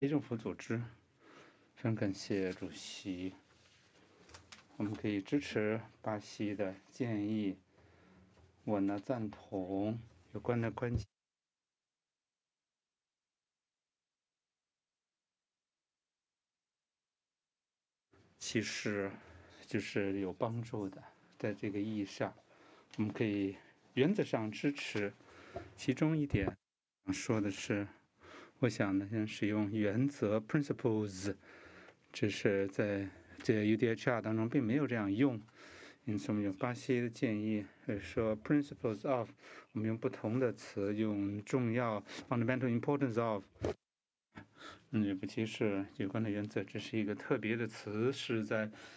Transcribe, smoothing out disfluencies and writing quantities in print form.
非政府组织，非常感谢主席。我们可以支持巴西的建议。我呢赞同有关的关系，其实就是有帮助的。在这个意义上，我们可以原则上支持。其中一点说的是，我想呢，使用原则 principles， 只是在这 UDHR 当中并没有这样用。因此，我们用巴西的建议说 principles of， 我们用不同的词，用重要 fundamental importance of。不其是有关的原则，这是一个特别的词，是在